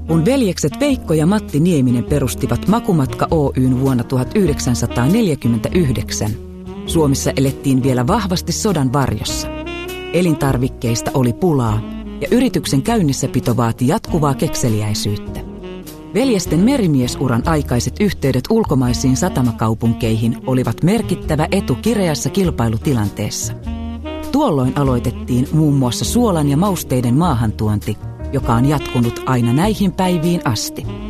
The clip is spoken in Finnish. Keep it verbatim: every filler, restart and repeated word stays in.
Kun veljekset Veikko ja Matti Nieminen perustivat Makumatka Oyn vuonna tuhatyhdeksänsataaneljäkymmentäyhdeksän, Suomessa elettiin vielä vahvasti sodan varjossa. Elintarvikkeista oli pulaa ja yrityksen käynnissäpito vaati jatkuvaa kekseliäisyyttä. Veljesten merimiesuran aikaiset yhteydet ulkomaisiin satamakaupunkeihin olivat merkittävä etu kireässä kilpailutilanteessa. Tuolloin aloitettiin muun muassa suolan ja mausteiden maahantuonti, joka on jatkunut aina näihin päiviin asti.